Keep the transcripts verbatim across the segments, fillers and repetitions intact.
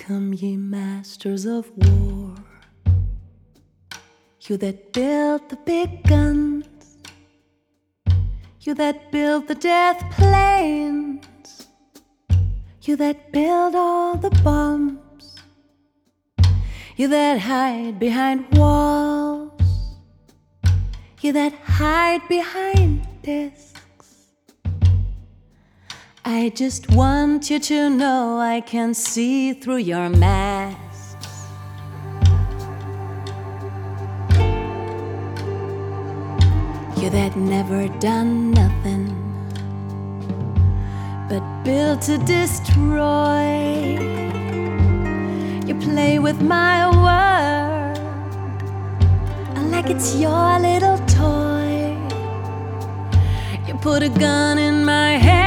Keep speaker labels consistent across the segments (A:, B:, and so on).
A: Come, ye masters of war, you that build the big guns, you that build the death planes, you that build all the bombs, you that hide behind walls, you that hide behind desks. I just want you to know I can see through your masks. You that never done nothing but built to destroy. You play with my world like it's your little toy. You put a gun in my hand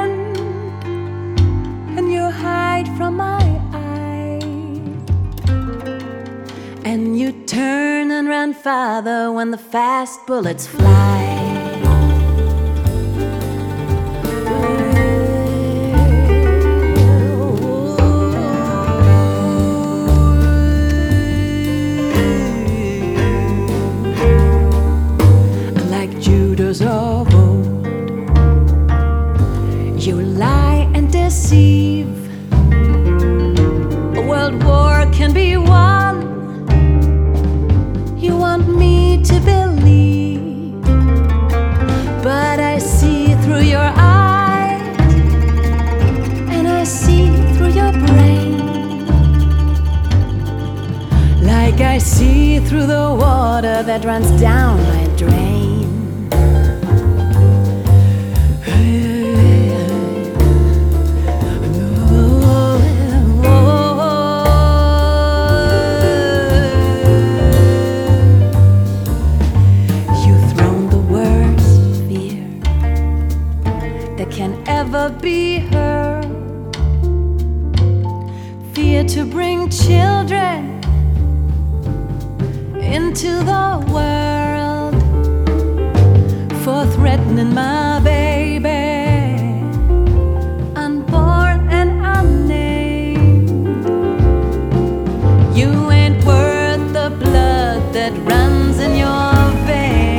A: and you hide from my eye, and you turn and run farther when the fast bullets fly. Like Judas of old, you lie and deceive. A world war can be won. You want me to believe, but I see through your eyes, and I see through your brain, like I see through the water that runs down my drain. Can ever be heard, fear to bring children into the world, for threatening my baby, unborn and unnamed. You ain't worth the blood that runs in your veins.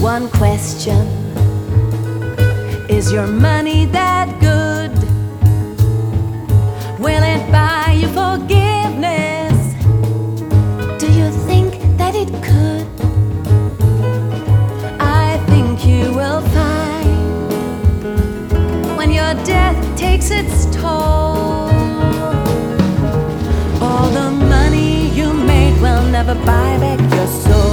A: One question: is your money that good? Will it buy you forgiveness? Do you think that it could? I think you will find, when your death takes its toll, all the money you made will never buy back your soul.